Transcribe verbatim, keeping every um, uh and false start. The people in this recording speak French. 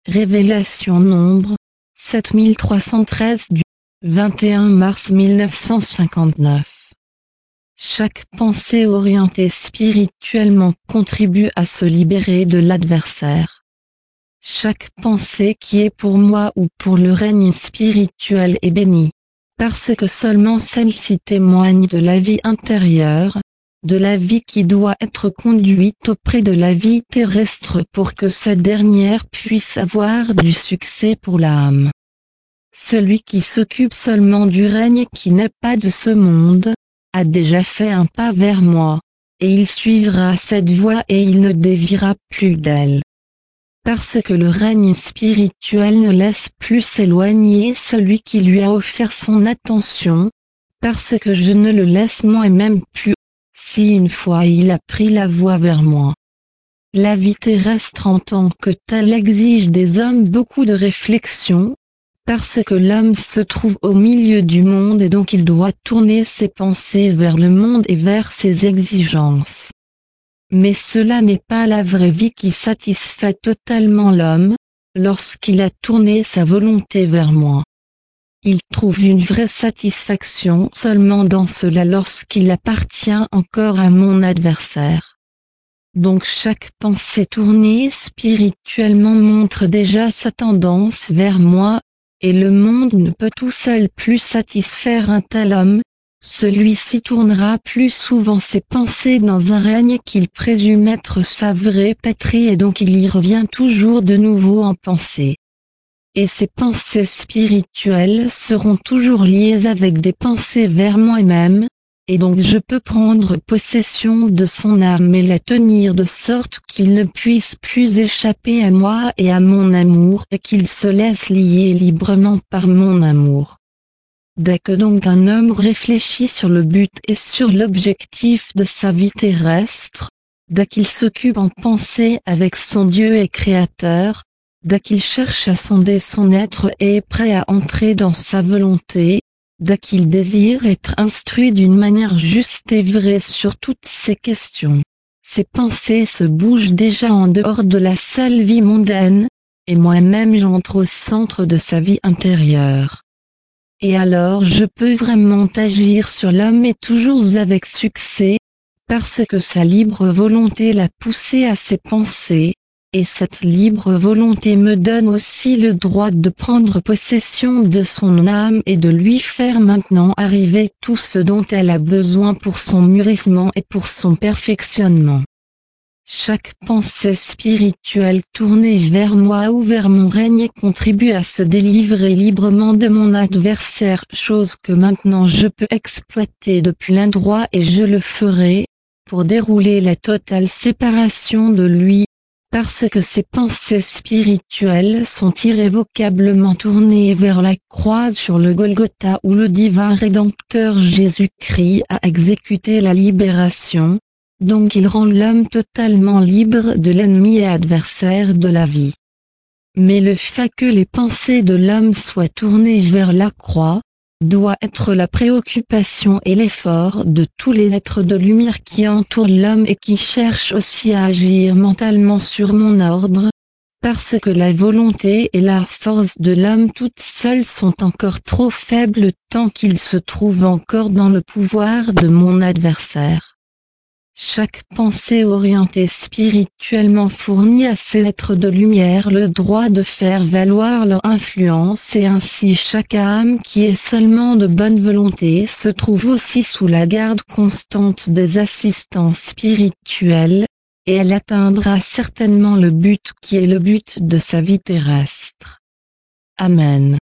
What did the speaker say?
Révélation Nombre, sept mille trois cent treize du vingt et un mars mille neuf cent cinquante-neuf. Chaque pensée orientée spirituellement contribue à se libérer de l'adversaire. Chaque pensée qui est pour moi ou pour le règne spirituel est bénie, parce que seulement celle-ci témoigne de la vie intérieure, de la vie qui doit être conduite auprès de la vie terrestre pour que cette dernière puisse avoir du succès pour l'âme. Celui qui s'occupe seulement du règne qui n'est pas de ce monde, a déjà fait un pas vers moi, et il suivra cette voie et il ne déviera plus d'elle. Parce que le règne spirituel ne laisse plus s'éloigner celui qui lui a offert son attention, parce que je ne le laisse moi-même plus, si une fois il a pris la voie vers moi. La vie terrestre en tant que telle exige des hommes beaucoup de réflexion, parce que l'homme se trouve au milieu du monde et donc il doit tourner ses pensées vers le monde et vers ses exigences. Mais cela n'est pas la vraie vie qui satisfait totalement l'homme, lorsqu'il a tourné sa volonté vers moi. Il trouve une vraie satisfaction seulement dans cela lorsqu'il appartient encore à mon adversaire. Donc chaque pensée tournée spirituellement montre déjà sa tendance vers moi, et le monde ne peut tout seul plus satisfaire un tel homme. Celui-ci tournera plus souvent ses pensées dans un règne qu'il présume être sa vraie patrie et donc il y revient toujours de nouveau en pensée. Et ces pensées spirituelles seront toujours liées avec des pensées vers moi-même, et donc je peux prendre possession de son âme et la tenir de sorte qu'il ne puisse plus échapper à moi et à mon amour et qu'il se laisse lier librement par mon amour. Dès que donc un homme réfléchit sur le but et sur l'objectif de sa vie terrestre, dès qu'il s'occupe en pensée avec son Dieu et Créateur, dès qu'il cherche à sonder son être et est prêt à entrer dans sa volonté, dès qu'il désire être instruit d'une manière juste et vraie sur toutes ces questions, ses pensées se bougent déjà en dehors de la seule vie mondaine, et moi-même j'entre au centre de sa vie intérieure. Et alors je peux vraiment agir sur l'homme et toujours avec succès, parce que sa libre volonté l'a poussé à ses pensées, et cette libre volonté me donne aussi le droit de prendre possession de son âme et de lui faire maintenant arriver tout ce dont elle a besoin pour son mûrissement et pour son perfectionnement. Chaque pensée spirituelle tournée vers moi ou vers mon règne contribue à se délivrer librement de mon adversaire, chose que maintenant je peux exploiter depuis l'endroit et je le ferai, pour dérouler la totale séparation de lui, parce que ces pensées spirituelles sont irrévocablement tournées vers la croix sur le Golgotha où le divin Rédempteur Jésus-Christ a exécuté la libération. Donc il rend l'homme totalement libre de l'ennemi et adversaire de la vie. Mais le fait que les pensées de l'homme soient tournées vers la croix, doit être la préoccupation et l'effort de tous les êtres de lumière qui entourent l'homme et qui cherchent aussi à agir mentalement sur mon ordre, parce que la volonté et la force de l'homme toutes seules sont encore trop faibles tant qu'il se trouve encore dans le pouvoir de mon adversaire. Chaque pensée orientée spirituellement fournit à ces êtres de lumière le droit de faire valoir leur influence et ainsi chaque âme qui est seulement de bonne volonté se trouve aussi sous la garde constante des assistants spirituels, et elle atteindra certainement le but qui est le but de sa vie terrestre. Amen.